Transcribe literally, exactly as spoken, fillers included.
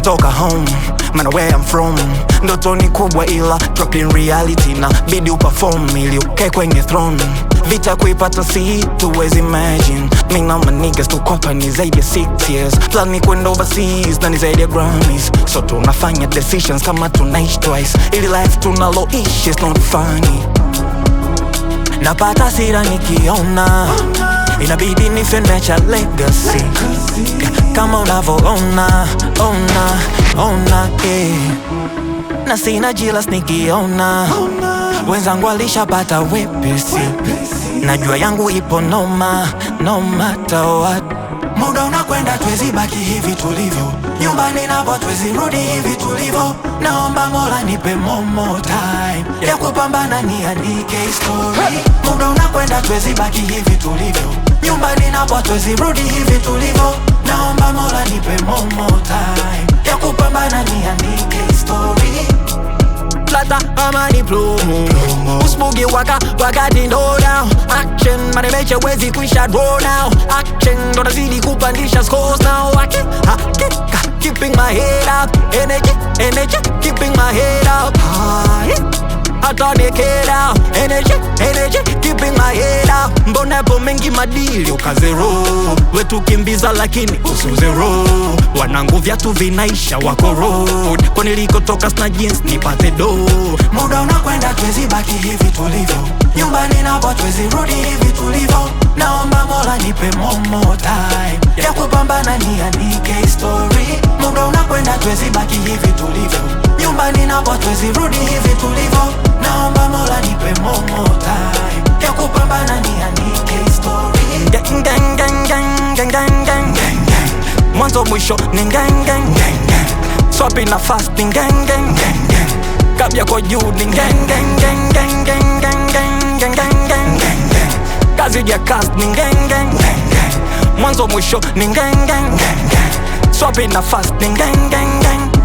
nimetoka home, man where I'm from. Ndoto ni kubwa ila drop in reality, na bidi uperform ili ukae kwenye throne. Vita kuipata si tuwezi imagine. Mi na my niggas tukopa ni zaidi ya six years. Plan ni kwenda overseas na ni zaidi ya Grammys. So tunafanya decisions kama tunaishi twice. Ili life tunaloishi is not funny. Napata sira nikiona inabidi nifenecha legacy. Kama unavoona, ona, ona, eh. Na sina jilas nikiona wenzangu walishapata wepesi. Najua yangu ipo noma, no matter what. Muda unakwenda twezi baki hivi tulivyo. Nyumbani napo twezi rudi hivi tulivyo. Naomba Mola nipe more more time ya kupambana niandike story. Muda unakwenda twezi baki hivi tulivyo. Nyumbani napo twezi rudi hivi tulivyo. Naomba Mola nipe more more time ya kupambana niandike story. Plata amani plumu Usbugi waka wakati ndo down. Action manemeche wezi kuisha draw now. Action ndo nazidi kupandisha scores now. Aki, hakika keeping my head up. Energy, energy keeping my head up high. Hata neke down. Energy, energy keeping my head up. Mbona po mengi madili ukazero. Wetu kimbiza lakini usuzero. Wanangu vyatu vinaisha wako road. Kwa niliko toka sna jeans nipate do. Muda unakwenda twezi baki hivi tulivyo. Nyumbani napo twezi rudi hivi tulivyo. Naomba Mola nipe more more time ya kupambana niandike story. Muda unakwenda twezi baki hivi tulivyo. Nyumbani napo twezi rudi hivi tulivyo. Naomba Mola nipe more more time ya kupambana niandike story. Gang gang gang gang gang gang gang gang. Mwanzo mwisho ni gang gang gang gang. Swapping na fasting gang gang gang gang. Kabya kwa juu ni gang gang gang gang gang gang gang gang gang gang gang. Kazi ya cast ni gang gang gang gang. Mwanzo mwisho ni gang gang gang gang. Swapping na fasting gang gang gang.